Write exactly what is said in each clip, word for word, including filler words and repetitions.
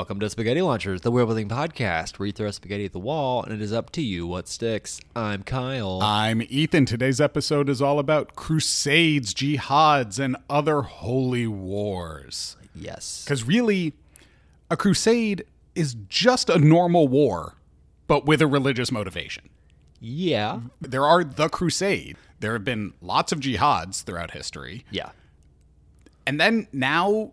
Welcome to Spaghetti Launchers, the world building podcast where you throw spaghetti at the wall and it is up to you what sticks. I'm Kyle. I'm Ethan. Today's episode is all about crusades, jihads, and other holy wars. Yes. Because really, a crusade is just a normal war, but with a religious motivation. Yeah. There are the crusade. There have been lots of jihads throughout history. Yeah. And then now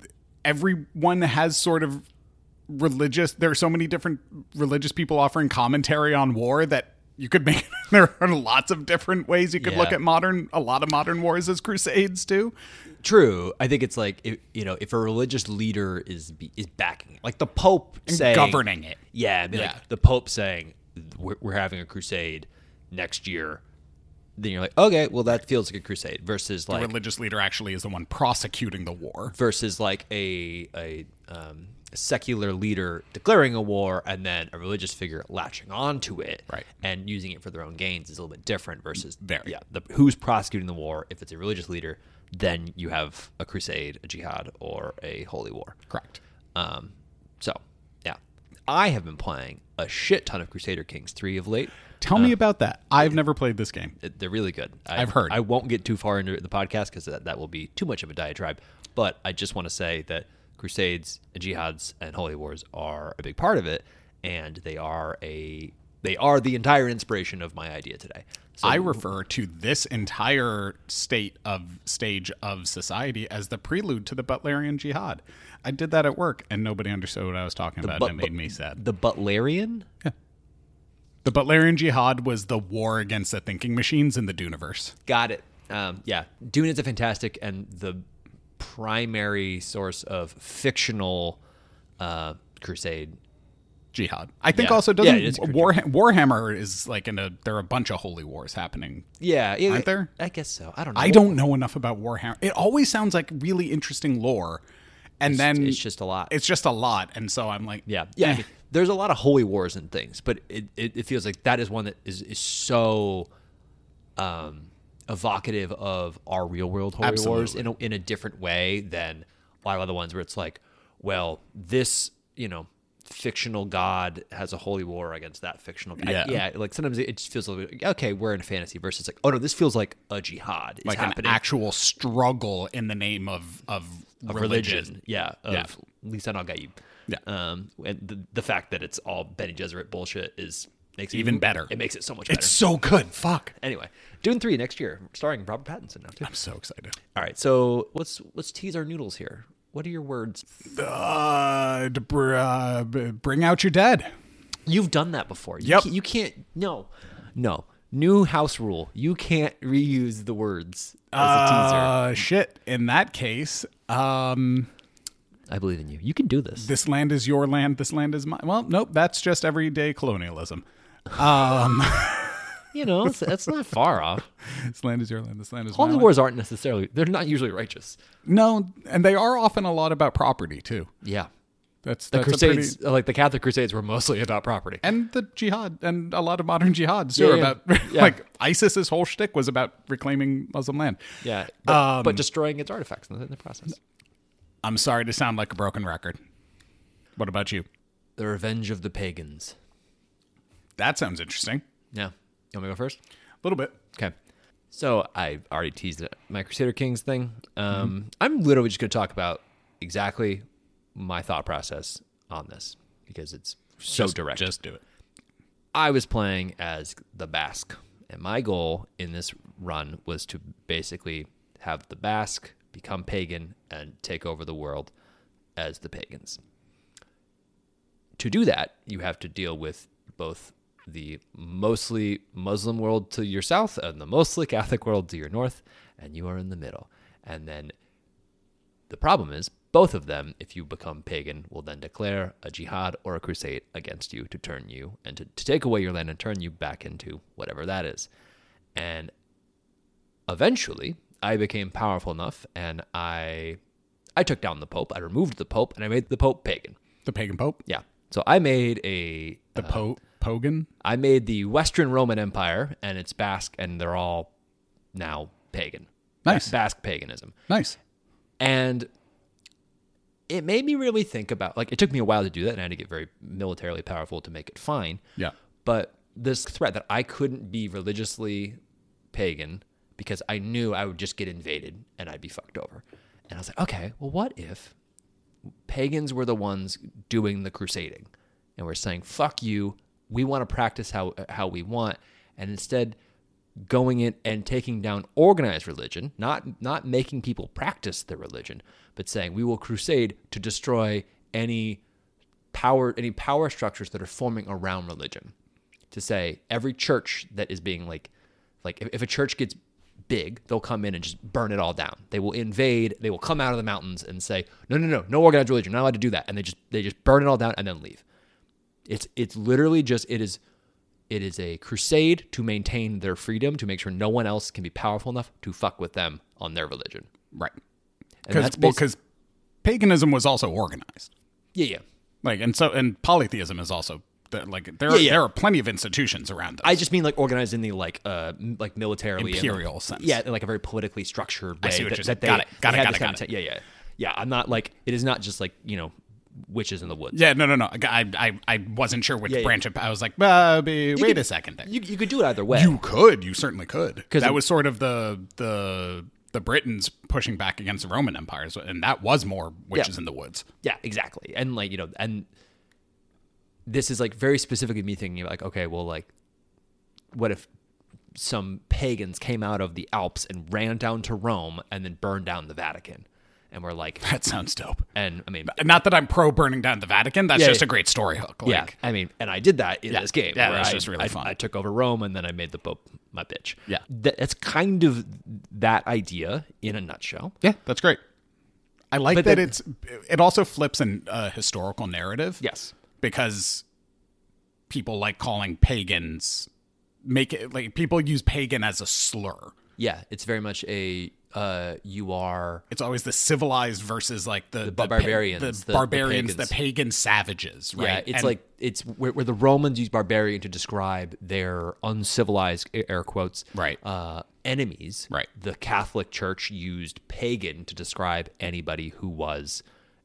everyone has sort of religious, there are so many different religious people offering commentary on war that you could make, there are lots of different ways you could Yeah. look at modern, a lot of modern wars as crusades too. True. I think it's like, if, you know, if a religious leader is is backing it, like the Pope And saying. governing it. Yeah. I mean, Yeah. like the Pope saying, we're, we're having a crusade next year. Then you're like, okay, well, that feels like a crusade versus like. The religious leader actually is the one prosecuting the war. Versus like a a, um, a secular leader declaring a war and then a religious figure latching onto it Right. and using it for their own gains is a little bit different versus Very. yeah the who's prosecuting the war. If it's a religious leader, then you have a crusade, a jihad, or a holy war. Correct. Um, so yeah, I have been playing a shit ton of Crusader Kings three of late. Tell me about that. I've never played this game. It- They're really good. I, I've heard. I won't get too far into the podcast because that, that will be too much of a diatribe. But I just want to say that crusades, and jihads, and holy wars are a big part of it, and they are a they are the entire inspiration of my idea today. So I refer to this entire state of stage of society as the prelude to the Butlerian Jihad. I did that at work, and nobody understood what I was talking about, but- and it made me sad. the Butlerian. The Butlerian Jihad was the war against the thinking machines in the Duneverse. Got it. Um, yeah, Dune is a fantastic and the primary source of fictional uh, crusade. Jihad. I think Yeah. also Yeah, doesn't it is War, Warhammer is like in a there are a bunch of holy wars happening. Yeah, yeah, Aren't there? I guess so. I don't know. I don't know enough about Warhammer. It always sounds like really interesting lore, and It's, then it's just a lot. it's just a lot, and so I'm like, Yeah, yeah. eh. I mean, there's a lot of holy wars and things, but it, it, it feels like that is one that is, is so um, evocative of our real world holy wars Absolutely. in a, in a different way than a lot of other ones where it's like, well, this you know fictional god has a holy war against that fictional god. Yeah. I, yeah, like sometimes it just feels a little bit like, okay, we're in a fantasy versus like, oh no, this feels like a jihad is like happening. an actual struggle in the name of of, Of religion. religion. Yeah, of Yeah. Lisan al-Gaib. Yeah. Um, and the, the fact that it's all Bene Gesserit bullshit is makes it Even better. It makes it so much better. It's so good. Fuck. Anyway, Dune three next year, starring Robert Pattinson now too. I'm so excited. All right, so let's let's tease our noodles here. What are your words? Uh, to br- uh, b- bring out your dead. You've done that before. You Yep. Can't, you can't. No, no. New house rule: you can't reuse the words as a teaser. Uh, shit. In that case, um, I believe in you. You can do this. this land is your land. This land is mine. Well, nope. That's just everyday colonialism. Um, You know, it's, it's not far off. this land is your land. This land is Holy my land. wars aren't necessarily. They're not usually righteous. No, and they are often a lot about property too. Yeah. That's The that's a Crusades, pretty, like the Catholic Crusades, were mostly about property. and the jihad and a lot of modern jihads too Yeah, are yeah. about Yeah. like ISIS's whole shtick was about reclaiming Muslim land. Yeah, but, Um, but destroying its artifacts in the, in the process. I'm sorry to sound like a broken record. What about you? The Revenge of the Pagans. That sounds interesting. Yeah. You want me to go first? A little bit. Okay. So I already teased it, my Crusader Kings thing. Um, I'm literally just going to talk about exactly my thought process on this because it's so just, direct. Just do it. I was playing as the Basque, and my goal in this run was to basically have the Basque become pagan and take over the world as the pagans. To do that, you have to deal with both the mostly Muslim world to your south and the mostly Catholic world to your north, and you are in the middle. And then the problem is, both of them, if you become pagan, will then declare a jihad or a crusade against you to turn you and to, to take away your land and turn you back into whatever that is. And eventually, I became powerful enough, and I I took down the Pope. I removed the Pope, and I made the Pope pagan. The pagan pope. Yeah. So I made a The po pogan. I made the Western Roman Empire, and it's Basque, and they're all now pagan. Nice. Basque paganism. Nice. And it made me really think about, like, it took me a while to do that, and I had to get very militarily powerful to make it fine. Yeah. But this threat that I couldn't be religiously pagan because I knew I would just get invaded and I'd be fucked over. And I was like, okay, well, what if pagans were the ones doing the crusading and we're saying, fuck you, we want to practice how how we want, and instead going in and taking down organized religion, not not making people practice their religion, but saying we will crusade to destroy any power any power structures that are forming around religion. To say every church that is being like like if, if a church gets big, they'll come in and just burn it all down. They will invade, they will come out of the mountains and say, no, no, no, no organized religion, not allowed to do that. And they just they just burn it all down and then leave. It's it's literally just it is It is a crusade to maintain their freedom, to make sure no one else can be powerful enough to fuck with them on their religion. Right. And that's Because basic- paganism was also organized. yeah, yeah. Like, and so, and polytheism is also, like, there, Yeah, yeah. there are plenty of institutions around this. I just mean like organized in the like uh m- like militarily and, Imperial like, sense. Yeah, in like a very politically structured way. I see what that, you're that saying. they, Got it. Got they it, had got this it, kind got of te- Yeah, yeah. Yeah, I'm not like it is not just like, you know, witches in the woods. Yeah, no, no, no. I, I, I wasn't sure which Yeah, yeah. branch of, I was like, uh, be, wait could- a second there. You you could do it either way. You could, you certainly could. 'Cause that it- was sort of the, the, the Britons pushing back against the Roman empires, and that was more witches Yeah. in the woods. Yeah, exactly. And like, you know, and this is like very specifically me thinking like, okay, well, like, what if some pagans came out of the Alps and ran down to Rome and then burned down the Vatican? And we're like, That sounds dope. and I mean, Not that I'm pro burning down the Vatican. That's Yeah, just yeah. a great story hook. Like, yeah, I mean, and I did that in Yeah. this game. Yeah, where that's I, just really I, fun. I took over Rome and then I made the Pope my bitch. Yeah. That, that's kind of that idea in a nutshell. Yeah, that's great. I like But that then- it's, it also flips an uh, historical narrative. Yes. Because people like calling pagans, make it, like, people use pagan as a slur. Yeah, it's very much a uh, you are It's always the civilized versus like the, the, pa- barbarians, the, the- the barbarians, the, pagans. pagan savages, right? Yeah, it's And- like it's where, where the Romans use barbarian to describe their uncivilized air quotes Right. uh, enemies. Right. The Catholic Church used pagan to describe anybody who was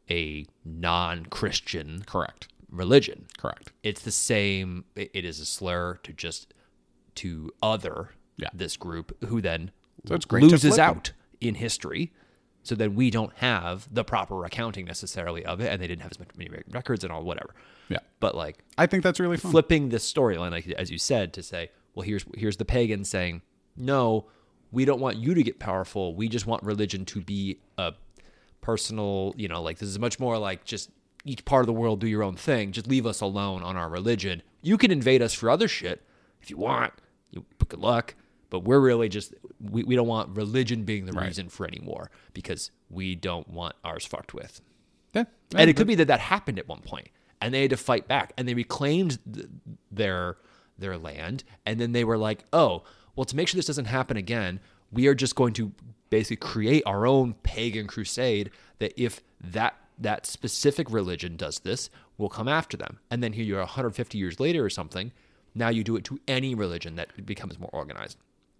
a non-Christian correct, religion. correct. It's the same. It, it is a slur to just to other Yeah. this group who then So it's great to loses flip them. out in history. So then we don't have the proper accounting necessarily of it, and they didn't have as much many records and all whatever. Yeah, But like I think that's really fun. flipping this storyline, like as you said, to say, well, here's here's the pagan saying, no, we don't want you to get powerful. We just want religion to be a personal, you know, like this is much more like just each part of the world do your own thing. Just leave us alone on our religion. You can invade us for other shit if you want. You but good luck. But we're really just we, we don't want religion being the Right. reason for any war because we don't want ours fucked with. Yeah, And it could be that that happened at one point, and they had to fight back, and they reclaimed th- their their land, and then they were like, "Oh, well, to make sure this doesn't happen again, we are just going to basically create our own pagan crusade. That if that that specific religion does this, we'll come after them." And then here you are, one hundred fifty years later or something. Now you do it to any religion that becomes more organized.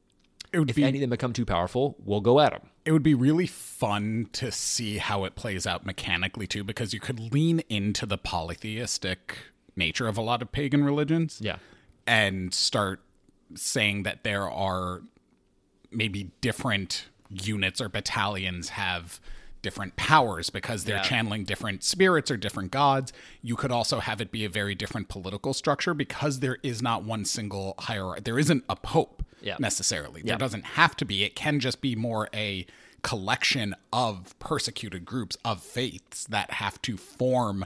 it would If be any of them become too powerful, we'll go at them. it would be really fun to see how it plays out mechanically too, because you could lean into the polytheistic nature of a lot of pagan religions. Yeah. And start saying that there are maybe different units or battalions have different powers because they're Yeah. channeling different spirits or different gods. You could also have it be a very different political structure because there is not one single hierarchy. There isn't a pope Yeah. necessarily. There Yeah. doesn't have to be. It can just be more a collection of persecuted groups of faiths that have to form.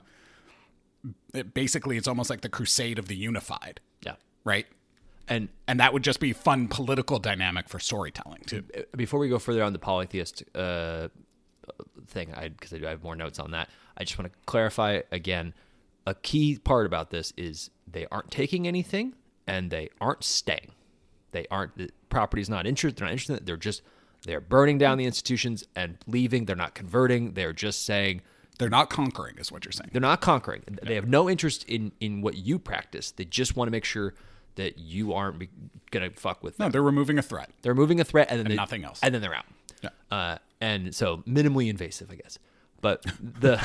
It, basically, it's almost like the crusade of the unified, Yeah. right? And And that would just be fun political dynamic for storytelling too. before we go further on the polytheist uh, thing, I because I do have more notes on that. I just want to clarify again. A key part about this is they aren't taking anything and they aren't staying. They aren't. The property's not interested. They're not interested. In it. They're just they're burning down the institutions and leaving. They're not converting. They're just saying They're not conquering, is what you're saying. they're not conquering. They have no interest in in what you practice. They just want to make sure that you aren't be, gonna fuck with them. No, they're removing a threat. They're removing a threat and then they, nothing else. and then they're out. Yeah. Uh, and so minimally invasive, I guess. But the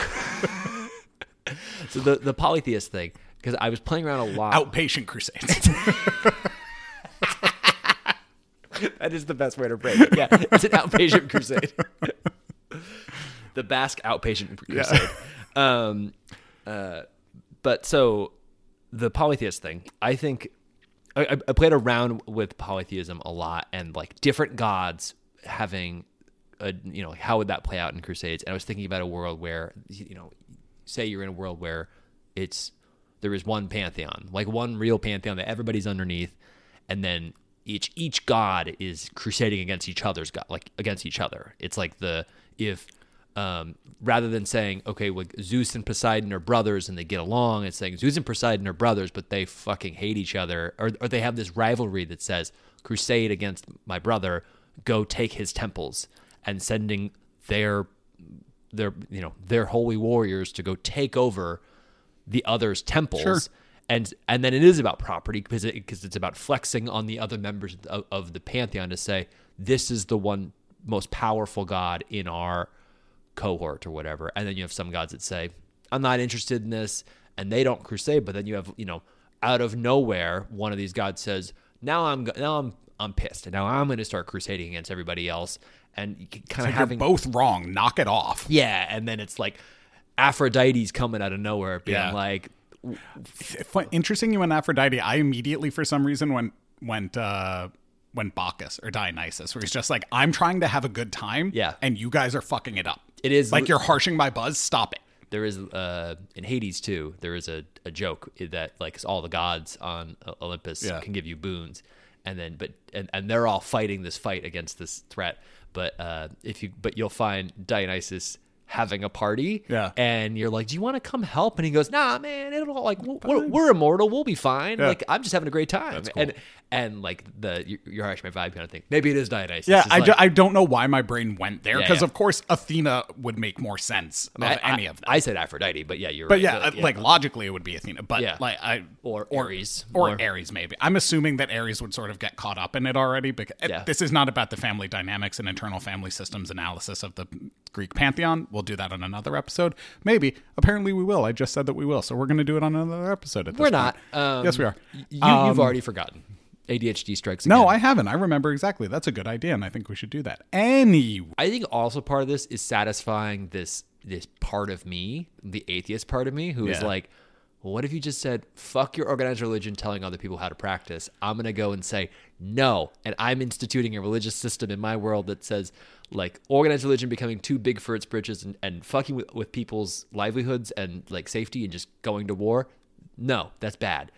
so the the polytheist thing, because I was playing around a lot. Outpatient crusades. That is the best way to break it. Yeah, it's an outpatient crusade. The Basque outpatient crusade. Yeah. Um, uh, but so the polytheist thing, I think I, I played around with polytheism a lot, and like different gods having a, you know, how would that play out in crusades? And I was thinking about a world where, you know, say you're in a world where it's there is one pantheon, like one real pantheon that everybody's underneath, and then each each god is crusading against each other's god, like against each other. It's like the if um, rather than saying, okay, well, Zeus and Poseidon are brothers and they get along, it's saying Zeus and Poseidon are brothers, but they fucking hate each other, or or they have this rivalry that says crusade against my brother, go take his temples, and sending their their you know their holy warriors to go take over the other's temples. Sure. And and then it is about property because it, because it's about flexing on the other members of, of the pantheon to say, this is the one most powerful god in our cohort or whatever. And then you have some gods that say, I'm not interested in this, and they don't crusade. But then you have, you know, out of nowhere, one of these gods says, now I'm now I'm I'm pissed, and now I'm going to start crusading against everybody else. And you kind of like having you're both wrong. Knock it off. Yeah, and then it's like Aphrodite's coming out of nowhere, being Yeah. like. Fun- Interesting you went Aphrodite. I immediately, for some reason, went went uh, went Bacchus or Dionysus, where he's just like, I'm trying to have a good time, Yeah. and you guys are fucking it up. It is Like, you're harshing my buzz. Stop it. There is uh, in Hades too. There is a, a joke that like all the gods on Olympus Yeah. can give you boons, and then but and, and they're all fighting this fight against this threat. But uh, if you but you'll find Dionysus having a party, Yeah. and you're like, do you want to come help? And he goes, nah, man, it'll like we're, we're immortal, we'll be fine. Yeah. Like I'm just having a great time. That's cool. And and like the you're, you're actually my vibe kind of thing. Maybe it is Dionysus. Yeah, It's I, like, ju- I don't know why my brain went there, Yeah, because yeah. of course Athena would make more sense of I, any I, of them. I said Aphrodite, but yeah, you're But right. yeah, Like, uh, like logically it would be Athena. But Yeah. like I or Ares or Or- Ares maybe. I'm assuming that Ares would sort of get caught up in it already, because Yeah. this is not about the family dynamics and internal family systems analysis of the Greek pantheon. We'll do that on another episode. Maybe. Apparently we will. I just said that we will. So we're going to do it on another episode at this We're point. not. Um, Yes, we are. You, you've Um, already forgotten. A D H D strikes No, again. I haven't. I remember exactly. That's a good idea, and I think we should do that. Anyway. I think also part of this is satisfying this this part of me, the atheist part of me, who is Yeah. like, well, what if you just said, fuck your organized religion telling other people how to practice? I'm going to go and say, no. And I'm instituting a religious system in my world that says, like, organized religion becoming too big for its britches and, and fucking with, with people's livelihoods and, like, safety and just going to war. No, that's bad.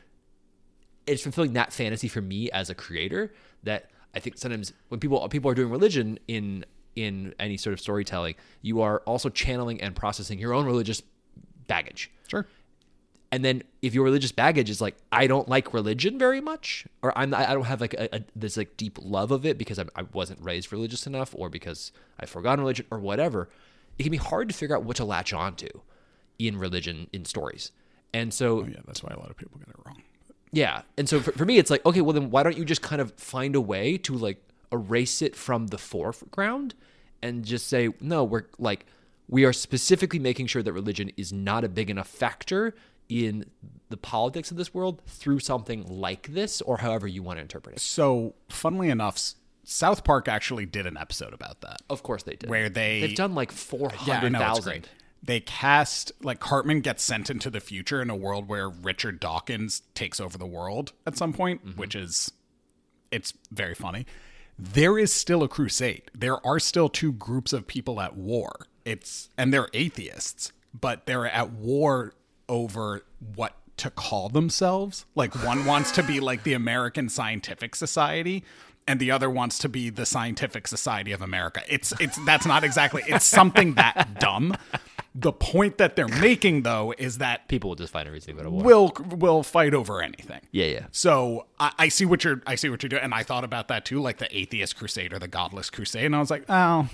It's fulfilling that fantasy for me as a creator that I think sometimes when people people are doing religion in in any sort of storytelling, you are also channeling and processing your own religious baggage. Sure. And then if your religious baggage is like, I don't like religion very much, or I'm not, I don't have like a, a this like deep love of it because I'm, I wasn't raised religious enough, or because I've forgotten religion, or whatever, it can be hard to figure out what to latch onto in religion in stories. And so Oh, yeah, that's why a lot of people get it wrong. yeah. And so for, for me, it's like, okay, well then why don't you just kind of find a way to like erase it from the foreground and just say, no, we're like, we are specifically making sure that religion is not a big enough factor in the politics of this world through something like this, or however you want to interpret it. So, funnily enough, S- South Park actually did an episode about that. Of course they did. Where they- They've done like four Yeah, I hundred know, it's thousand. great. They cast, like, Cartman gets sent into the future in a world where Richard Dawkins takes over the world at some point, Mm-hmm. which is, it's very funny. There is still a crusade. There are still two groups of people at war. It's, and they're atheists, but they're at war over what to call themselves. Like, one wants to be like the American Scientific Society, and the other wants to be the Scientific Society of America. It's, it's, that's not exactly, it's something that dumb. The point that they're making, though, is that People will just find a reason to go to war. we'll we'll fight over anything. Yeah, yeah. So I, I see what you're I see what you're doing, and I thought about that too, like the atheist crusade or the godless crusade, and I was like, oh,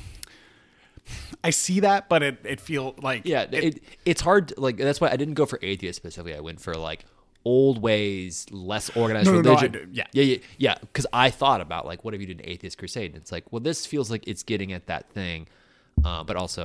I see that, but it it feel like Yeah, it, it's hard. To, like that's why I didn't go for atheist specifically. I went for like old ways, less organized No, no, no, religion. I do- yeah. yeah, yeah, yeah. Because I thought about like, what if you did an atheist crusade? And it's like, well, this feels like it's getting at that thing, uh, but also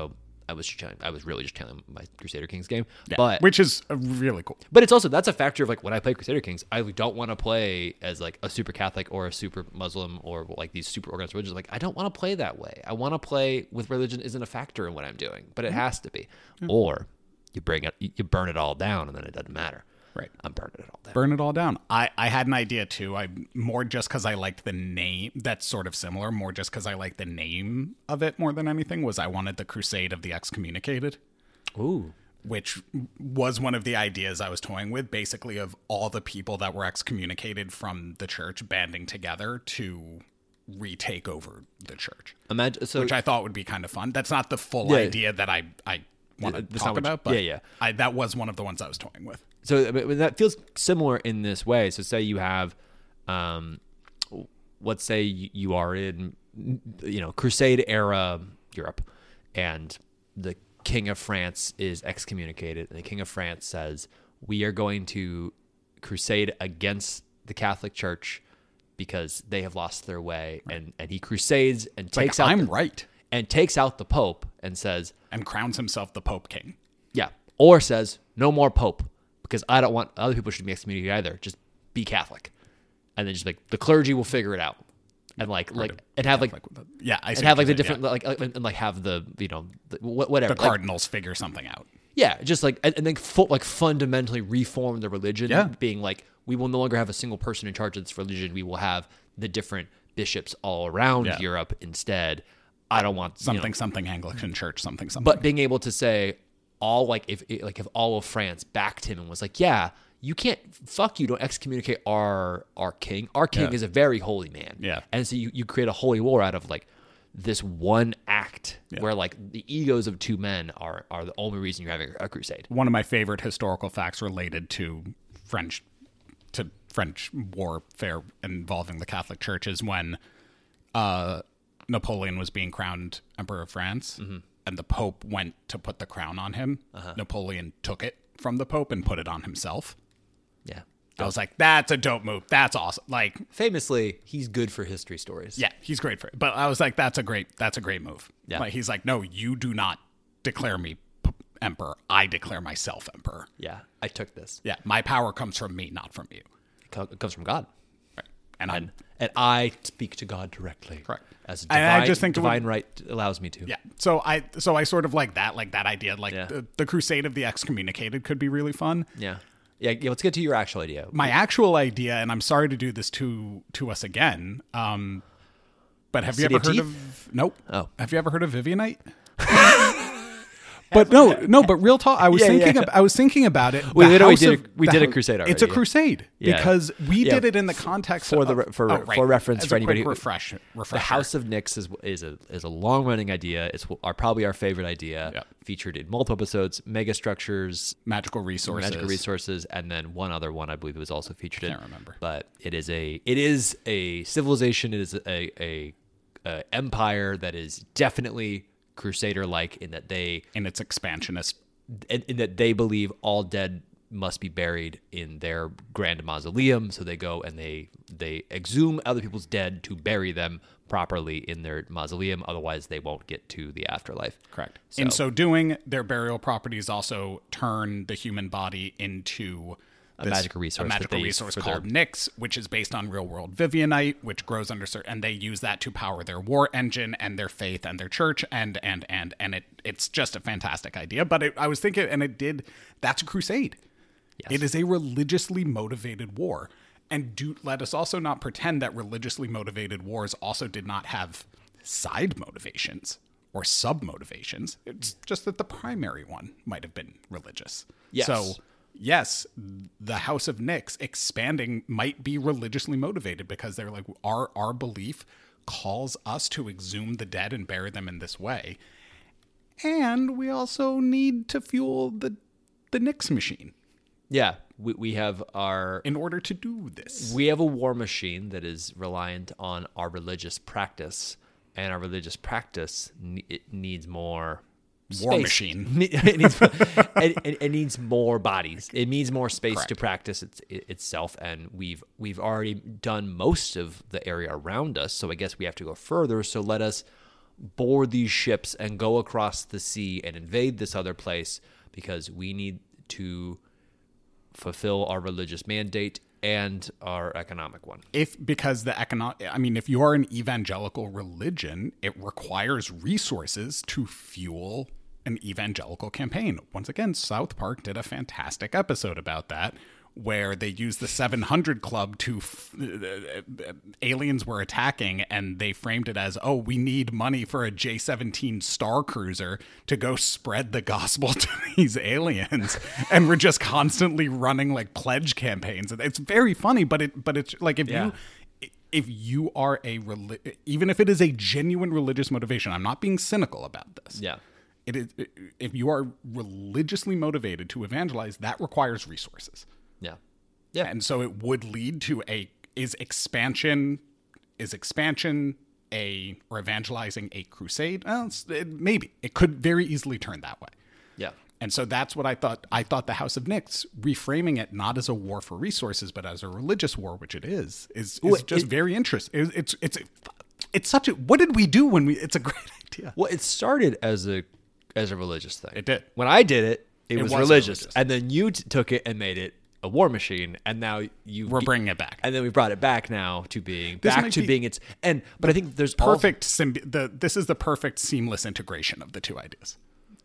I was channeling, I was really just channeling my Crusader Kings game. Yeah, But which is uh, really cool. but it's also, that's a factor of like when I play Crusader Kings, I don't want to play as like a super Catholic or a super Muslim or like these super organized religions. Like I don't want to play that way. I want to play with religion isn't a factor in what I'm doing, but it has to be. Or you bring it, you burn it all down, and then it doesn't matter. Right. I'm burning it all down. Burn it all down. I, I had an idea too. I more just because I liked the name. That's sort of similar. More just because I liked the name of it more than anything. Was I wanted the Crusade of the Excommunicated, Ooh. which was one of the ideas I was toying with. Basically, of all the people that were excommunicated from the church banding together to retake over the church, Imagine so. which I thought would be kind of fun. That's not the full Yeah. idea that I I want to That's talk not what you- about, but yeah, yeah. I, that was one of the ones I was toying with. So but that feels similar in this way. So say you have, um, let's say you you are in, you know, Crusade era Europe, and the King of France is excommunicated, and the King of France says, we are going to crusade against the Catholic Church because they have lost their way. Right. And, and he crusades and It's takes like, out I'm the, right. and takes out the Pope and says, And crowns himself the Pope King. yeah, or says, no more Pope, because I don't want other people should be excommunicated either. Just be Catholic. And then just like the clergy will figure it out. And like, Or like, to- and have like, the- yeah, I see and have what like the you're saying, different, like, uh, and like have the, you know, the, wh- whatever. the Like, cardinals figure something out. yeah, just like, and, and then fu- like fundamentally reform the religion, Yeah. being like, we will no longer have a single person in charge of this religion. We will have the different bishops all around Yeah. Europe instead. I don't want you know, Something, something Anglican Church, something, something. but being able to say all like if like if all of France backed him and was like, yeah, you can't fuck you don't excommunicate our our king. Our king Yeah. is a very holy man. Yeah. And so you, you create a holy war out of like this one act Yeah. where like the egos of two men are are the only reason you're having a crusade. One of my favorite historical facts related to French to French warfare involving the Catholic Church is when uh, Napoleon was being crowned Emperor of France, Mm-hmm. and the Pope went to put the crown on him. Uh-huh. Napoleon took it from the Pope and put it on himself. Yeah. I was like, that's a dope move. That's awesome. Like, Famously, he's good for history stories. yeah, he's great for it. But I was like, that's a great, that's a great move. Yeah. Like, he's like, no, you do not declare me p- emperor. I declare myself emperor. Yeah. I took this. Yeah, my power comes from me, not from you. It co- it comes from God. Right. And I'm And and I speak to God directly. Correct. As a And divine, I just think it would- divine right allows me to. yeah. So I so I sort of like that, like that idea, like Yeah. the, the Crusade of the Excommunicated could be really fun. Yeah. Yeah. Yeah. Let's get to your actual idea. My actual idea, and I'm sorry to do this to to us again, um, but have you City ever of heard Teeth? of? Nope. Oh. Have you ever heard of Vivianite? But no, no. But real talk. I was Yeah, thinking. yeah. Ab- I was thinking about it. We The literally House did a- of- we the did a Hou- crusade It's a already, yeah. crusade Yeah. because we Yeah. did it in the context For of, the re- for- oh, right. for reference As for a quick anybody who- refresh, The refresher. House of Nyx is is a is a long running idea. It's our probably our favorite idea. Yeah. Featured in multiple episodes. Mega structures, magical resources. magical resources, and then one other one I believe was also featured in. Can't remember. But it is a it is a civilization. It is a a, a empire that is definitely Crusader like in that they in its expansionist. in, in that they believe all dead must be buried in their grand mausoleum. So they go and they they exhume other people's dead to bury them properly in their mausoleum. Otherwise, they won't get to the afterlife. Correct. So- In so doing, their burial properties also turn the human body into A magical resource a that magical they use resource for called their- Nyx, which is based on real world Vivianite, which grows under certain, and they use that to power their war engine and their faith and their church, and and and and it it's just a fantastic idea. But it, I was thinking, and it did. That's a crusade. Yes. It is a religiously motivated war. And do let us also not pretend that religiously motivated wars also did not have side motivations or sub motivations. It's just that the primary one might have been religious. Yes. So, yes, the House of Nyx expanding might be religiously motivated because they're like, our our belief calls us to exhume the dead and bury them in this way. And we also need to fuel the the Nyx machine Yeah, we we have our in order to do this. we have a war machine that is reliant on our religious practice, and our religious practice ne- it needs more War space. machine. Ne- it, needs, it, it, it needs more bodies. It needs more space Correct. to practice its, it, itself, and we've we've already done most of the area around us. So I guess we have to go further. So let us board these ships and go across the sea and invade this other place because we need to fulfill our religious mandate and our economic one. If because the economic, I mean, if you are an evangelical religion, it requires resources to fuel an evangelical campaign. Once again, South Park did a fantastic episode about that, where they used the seven hundred Club to f- uh, aliens were attacking, and they framed it as, oh, we need money for a J seventeen Star Cruiser to go spread the gospel to these aliens, and we're just constantly running like pledge campaigns. It's very funny, but it but it's like if Yeah. you if you are a reli- even if it is a genuine religious motivation, I'm not being cynical about this. Yeah. It is, if you are religiously motivated to evangelize, that requires resources. Yeah. Yeah. And so it would lead to a is expansion is expansion a or evangelizing a crusade? Well, it's, it, maybe it could very easily turn that way. Yeah. And so that's what I thought. I thought the House of Nyx, reframing it not as a war for resources, but as a religious war, which it is, is, is Ooh, just it- very interesting. It, it's it's it's such a. What did we do when we? It's a great idea. Well, it started as a as a religious thing. It did. When I did it, it, It was, was religious. religious. And then you t- took it and made it a war machine, and now you We're bringing it back. And then we brought it back now to being This back might to be being its and but I think there's also- Perfect. Symbi- the this is the perfect seamless integration of the two ideas.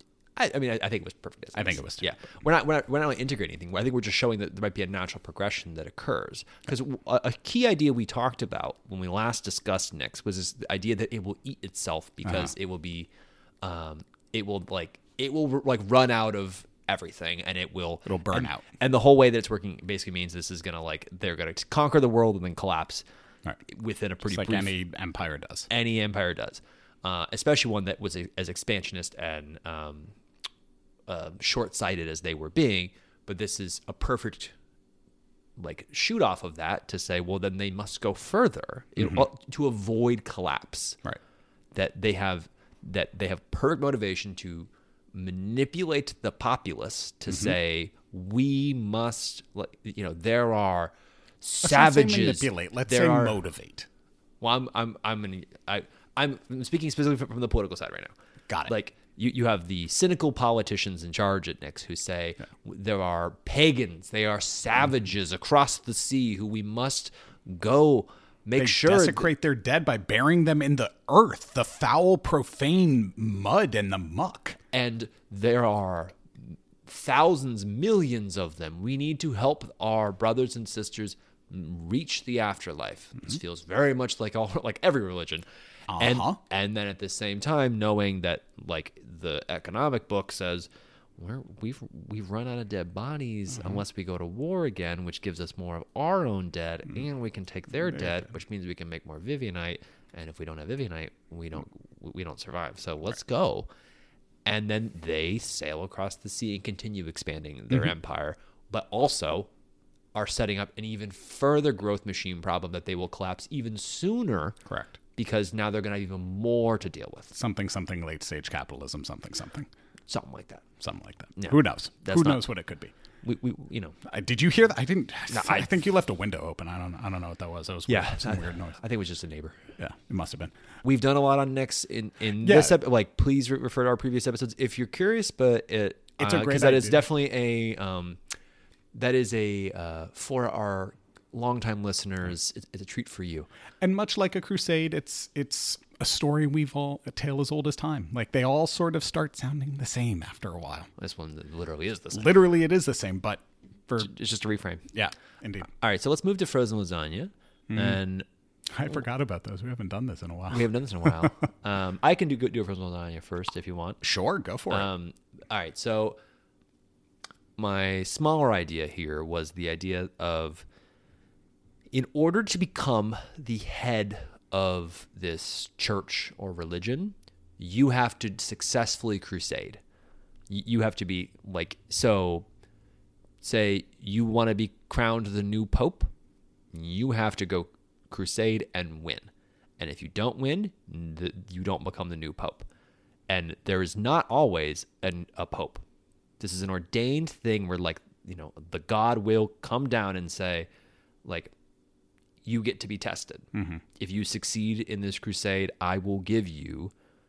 I, I mean, I, I think it was perfect. as I think is. it was too. Yeah, we're not, we're not we're not integrating anything. I think we're just showing that there might be a natural progression that occurs. Because a, a key idea we talked about when we last discussed Nyx was this idea that it will eat itself because Uh-huh. it will be, um, it will like it will like run out of everything and it will It'll burn and, out. And the whole way that it's working basically means this is gonna like they're gonna conquer the world and then collapse Right. within a pretty It's like brief any empire does. any empire does, uh, especially one that was a, as expansionist and um, uh, short-sighted as they were being. But this is a perfect like shoot off of that to say, well, then they must go further in, to avoid collapse. Right. That they have that they have perfect motivation to manipulate the populace to say we must, like, you know, there are Let's not say savages. manipulate. Let's there say are, motivate. well, I'm I'm I'm an, I I'm speaking specifically from the political side right now. Got it. Like you, you have the cynical politicians in charge at Nyx who say there are pagans, they are savages across the sea who we must go make They sure. desecrate their dead by burying them in the earth, the foul, profane mud and the muck. and there are thousands, millions of them. We need to help our brothers and sisters reach the afterlife. This feels very much like all like every religion. And Uh-huh. and then at the same time knowing that like the economic book says we're, we've we've run out of dead bodies unless we go to war again, which gives us more of our own dead, and we can take their dead, which means we can make more Vivianite. And if we don't have Vivianite, we don't we don't survive. So let's go. And then they sail across the sea and continue expanding their empire, but also are setting up an even further growth machine problem that they will collapse even sooner. Correct. Because now they're going to have even more to deal with. Something, something, late stage capitalism, something, something. Something like that. Something like that. Yeah. Who knows? That's Who not- knows what it could be? We, we you know. I, did you hear that? I didn't. I, I- think you left a window open. I don't. I don't know what that was. That was Yeah. weird, some I, weird noise. I think it was just a neighbor. Yeah, it must have been. We've done a lot on Nyx in, in Yeah. this episode. Like, please re- refer to our previous episodes if you're curious, but it, It's a uh, great 'cause that is idea. definitely a, um, that is a, uh, for our longtime listeners, it's, it's a treat for you. And much like a crusade, it's it's a story we've all a tale as old as time. Like they all sort of start sounding the same after a while. This one literally is the same. Literally, it is the same, but for It's just a reframe. yeah, indeed. All right, so let's move to frozen lasagna. Mm-hmm. And I forgot about those. We haven't done this in a while. we haven't done this in a while. um, I can do do a frozen lasagna first if you want. Sure, go for it. Um, all right, so my smaller idea here was the idea of, in order to become the head of this church or religion, you have to successfully crusade. Y- You have to be like, so say you want to be crowned the new pope, you have to go crusade and win. And if you don't win, th- you don't become the new pope. And there is not always an, a pope. This is an ordained thing where, like, you know, the God will come down and say, like, you get to be tested. Mm-hmm. If you succeed in this crusade, I will give you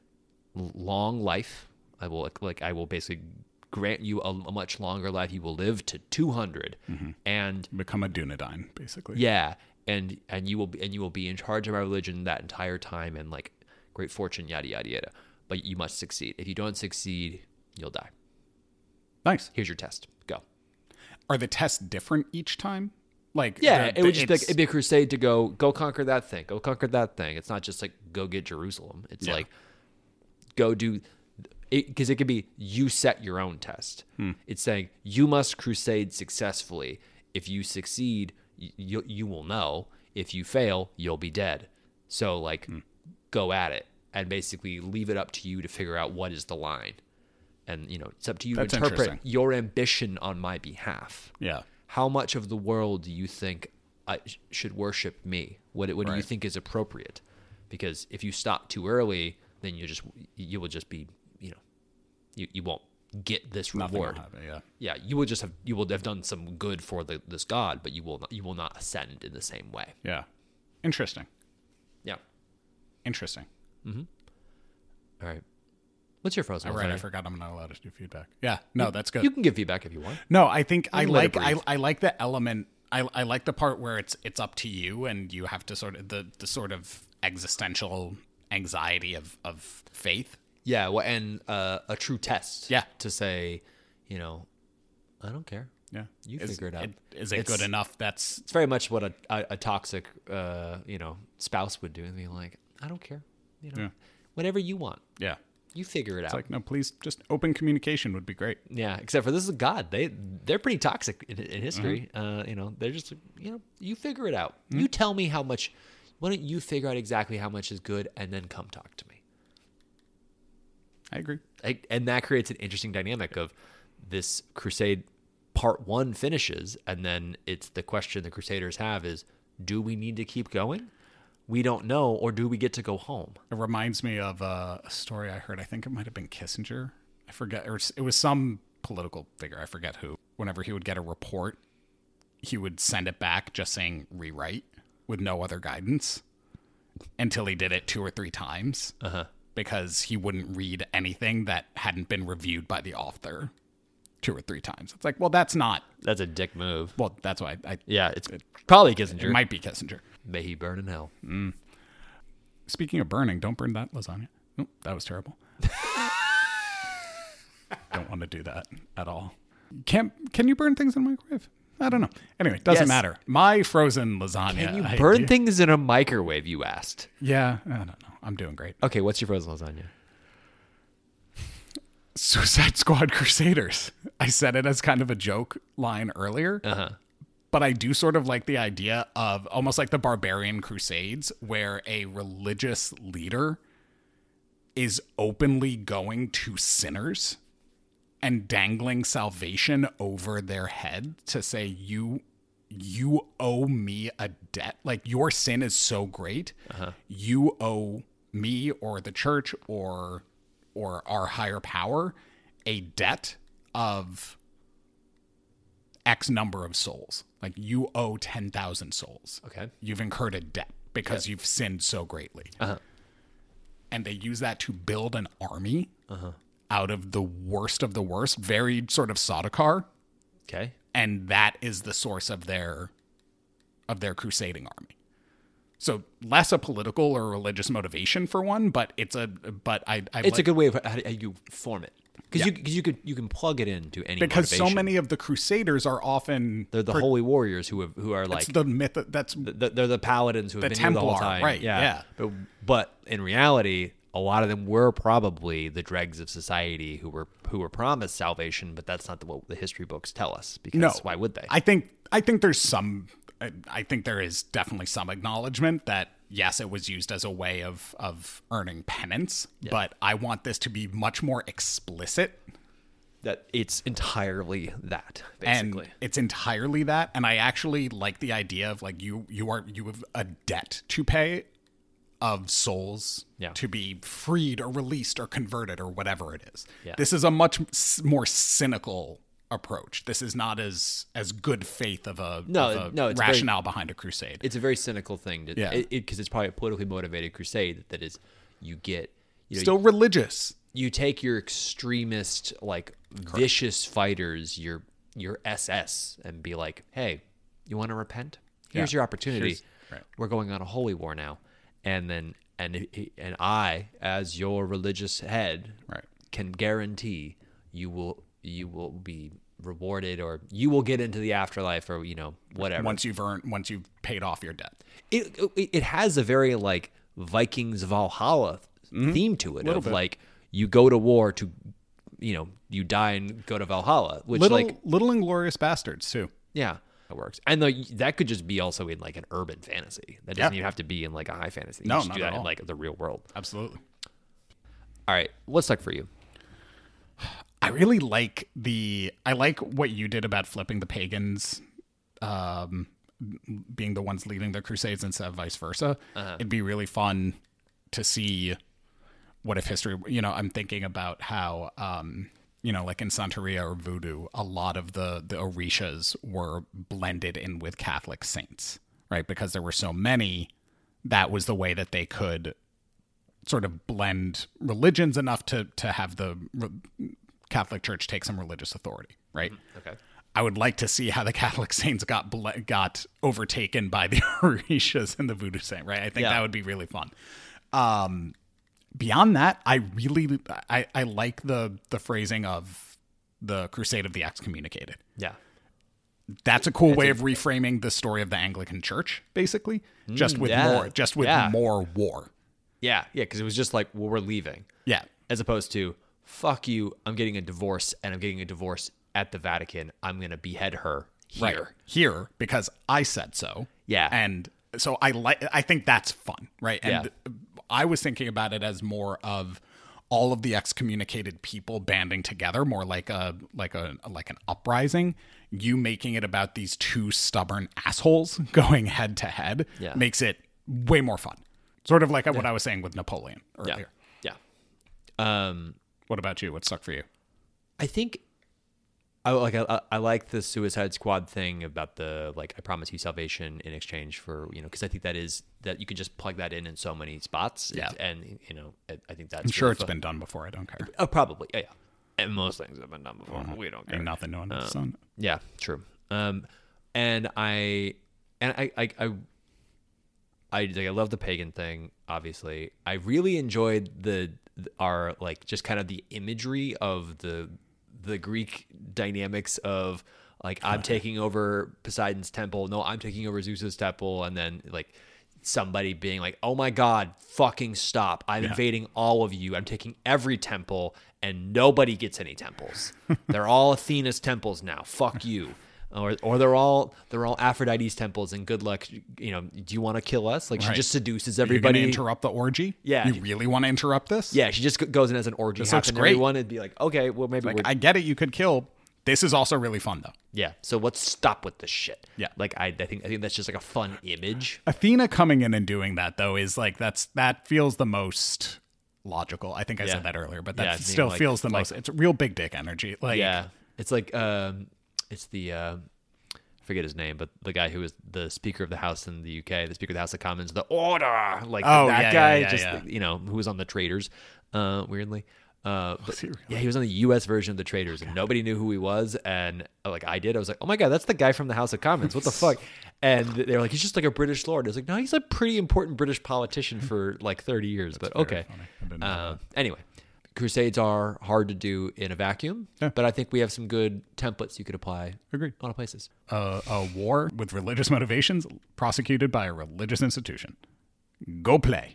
l- long life. I will like I will basically grant you a, a much longer life. You will live to two hundred, Mm-hmm. and Become a Dunedain, basically. yeah, and and you will be, and you will be in charge of my religion that entire time, and like great fortune, yada yada yada. But you must succeed. If you don't succeed, you'll die. Nice. Here's your test. Go. Are the tests different each time? Like Yeah, the- it would just be like, it's- it'd be a crusade to go go conquer that thing, go conquer that thing. It's not just like go get Jerusalem. It's Yeah. like go do it because it could be you set your own test. Hmm. It's saying you must crusade successfully. If you succeed, you you will know. If you fail, you'll be dead. So like Hmm. go at it and basically leave it up to you to figure out what is the line. And you know, it's up to you That's to interpret interesting. your ambition on my behalf. yeah. How much of the world do you think I sh- should worship me? What what do you Right. think is appropriate? Because if you stop too early, then you just you will just be you know you, you won't get this Nothing will reward. happen, yeah. Yeah, you will just have you will have done some good for the, this god, but you will not you will not ascend in the same way. Yeah. Interesting. Yeah. Interesting. All right. What's your frozen? All right, I lasagna? forgot I'm not allowed to do feedback. Yeah. No, that's good. You can give feedback if you want. No, I think I can let like it I, breathe. I like the element. I, I like the part where it's it's up to you and you have to sort of the, the sort of existential anxiety of, of faith. Yeah, well, and uh, a true test. Yeah. To say, you know, I don't care. Yeah, You is, figure it out. Is it It's- good enough? That's It's very much what a, a, a toxic, uh, you know, spouse would do, and be like, I don't care, you know, Yeah. whatever you want, yeah. you figure it It's out. like no, please, just open communication would be great. Yeah, except for this is God. They they're pretty toxic in, in history. Mm-hmm. Uh, you know, they're just you know, you figure it out. You tell me how much. Why don't you figure out exactly how much is good, and then come talk to me. I agree. I, and that creates an interesting dynamic of this crusade. Part one finishes, and then it's the question the Crusaders have is: do we need to keep going? We don't know, or do we get to go home? It reminds me of uh, a story I heard. I think it might have been Kissinger. I forget. Or it was some political figure. I forget who. Whenever he would get a report, he would send it back just saying rewrite with no other guidance until he did it two or three times Uh-huh. because he wouldn't read anything that hadn't been reviewed by the author two or three times. It's like, well, that's not. That's a dick move. Well, that's why I. I Yeah, it's probably Kissinger. it might be Kissinger. May he burn in hell. Speaking of burning, don't burn that lasagna. Oh, that was terrible. Don't want to do that at all. Can can you burn things in a microwave? I don't know. Anyway, doesn't Yes. matter. My frozen lasagna. Can you I- burn things in a microwave, you asked? Yeah, I don't know. I'm doing great. Okay, what's your frozen lasagna? Suicide Squad Crusaders. I said it as kind of a joke line earlier. Uh-huh. But I do sort of like the idea of almost like the Barbarian Crusades, where a religious leader is openly going to sinners and dangling salvation over their head to say, you you owe me a debt. Like, your sin is so great. You owe me or the church or or our higher power a debt of X number of souls. Like, you owe ten thousand souls. Okay. You've incurred a debt because you've sinned so greatly. Uh-huh. And they use that to build an army Uh-huh. out of the worst of the worst, very sort of Sardaukar. Okay. And that is the source of their of their crusading army. So less a political or religious motivation for one, but it's a but I, I It's like, a good way of how, how you form it. Because Yeah. you, cause you could you can plug it into any because so motivation. many of the crusaders are often They're the per- holy warriors who have, who are like it's the myth that's the, they're the paladins who have The been here the whole Templar, time. right, Yeah. yeah. But but in reality, a lot of them were probably the dregs of society who were who were promised salvation, but that's not the, what the history books tell us. Because no. why would they? I think I think there's some I- I think there is definitely some acknowledgement that yes, it was used as a way of of earning penance, but I want this to be much more explicit. that it's entirely that And basically. it's entirely that, and I actually like the idea of like you you are you have a debt to pay of souls Yeah. to be freed or released or converted or whatever it is. Yeah. This is a much s- more cynical approach. This is not as as good faith of a, No, of a no, it's very- rationale behind a crusade. It's a very cynical thing to, Yeah. because it, because it's probably a politically motivated crusade that is you get you know, Still religious. you take your extremist, like vicious fighters, your your S S, and be like, hey, you want to repent? Here's Yeah. your opportunity. Here's- right. We're going on a holy war now, and then and and I, as your religious head, Right. can guarantee you will you will be rewarded, or you will get into the afterlife, or you know whatever. Once you've earned, once you've paid off your debt. It it, it has a very like Vikings Valhalla theme to it, of bit. like you go to war to, you know, you die and go to Valhalla, which Little, like little Inglorious Bastards too. yeah, it works. And the, that could just be also in like an urban fantasy. That doesn't Yeah. even have to be in like a high fantasy. You No, just not do at that in all. like the real world. Absolutely. All right, what's stuck for you? I really like the I like what you did about flipping the pagans, um, being the ones leading the crusades instead of vice versa. Uh-huh. It'd be really fun to see what if history. You know, I'm thinking about how, um, you know, like in Santeria or Voodoo, a lot of the the Orishas were blended in with Catholic saints, right? Because there were so many, that was the way that they could sort of blend religions enough to to have the re- Catholic Church take some religious authority, right? Okay. I would like to see how the Catholic saints got ble- got overtaken by the Orishas and the Voodoo saint, right? I think Yeah. that would be really fun. Um, beyond that, I really I, I like the the phrasing of the Crusade of the Excommunicated. Yeah. That's a cool way of reframing the story of the Anglican Church, basically, just with yeah. more just with Yeah. more war. Yeah, yeah, because it was just like, well, we're leaving, Yeah, as opposed to, fuck you, I'm getting a divorce, and I'm getting a divorce at the Vatican. I'm gonna behead her here. right here because I said so. Yeah. and so I like. I think that's fun, right? And Yeah. I was thinking about it as more of all of the excommunicated people banding together, more like a like a like an uprising. You making it about these two stubborn assholes going head to head Yeah. makes it way more fun. Sort of like what I was saying with Napoleon Yeah, earlier. yeah. Um, What about you? What stuck for you? I think I like I, I like the Suicide Squad thing about the like I promise you salvation in exchange for, you know, because I think that is that you can just plug that in in so many spots. Yeah. and you know I, I think that's I'm sure really it's fun. been done before. I don't care. Oh, probably yeah, yeah. And most things have been done before. We don't care. Ain't nothing new under the Um, sun. Yeah, true. Um, and I and I I I, I, like, I love the pagan thing. Obviously, I really enjoyed the our like just kind of the imagery of the the Greek dynamics of like I'm taking over Poseidon's temple. No, I'm taking over Zeus's temple, and then like somebody being like, "Oh my God, fucking stop! I'm Yeah. invading all of you. I'm taking every temple, and nobody gets any temples. They're all Athena's temples now. Fuck you." Or, or they're all they're all Aphrodite's temples, and good luck. You know, do you want to kill us? Like she Right. just seduces Are you going everybody. to interrupt the orgy? Yeah. You really want to interrupt this? Yeah, she just g- goes in as an orgy. This looks Happen to great. everyone, and be like, okay, well maybe Like, we're, I get it. You could kill. This is also really fun, though. yeah. So let's stop with this shit. Yeah. like I, I think I think that's just like a fun image. Athena coming in and doing that, though, is like that's that feels the most logical. I think I Yeah. said that earlier, but that Yeah, f- I mean, still like- feels the like- most. It's real big dick energy. Like, Yeah, it's like um, it's the uh, I forget his name, but the guy who was the Speaker of the House in the U K, the Speaker of the House of Commons, the Order, like Oh, that yeah, guy, yeah, yeah, just yeah. you know, who was on the Traitors, uh, weirdly. Uh, but he really? yeah, he was on the U S version of the Traitors, and nobody knew who he was. And uh, like I did, I was like, "Oh my God, that's the guy from the House of Commons! What the fuck?" And they were like, "He's just like a British lord." I was like, "No, he's a pretty important British politician for like thirty years." but very okay. funny. I didn't know Uh, anyway, Crusades are hard to do in a vacuum, Yeah. but I think we have some good templates you could apply Agreed. a lot of places. Uh, a war with religious motivations prosecuted by a religious institution. Go play.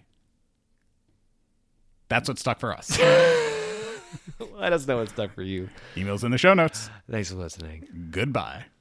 That's what stuck for us. Let us know what's stuck for you. Emails in the show notes. Thanks for listening. Goodbye.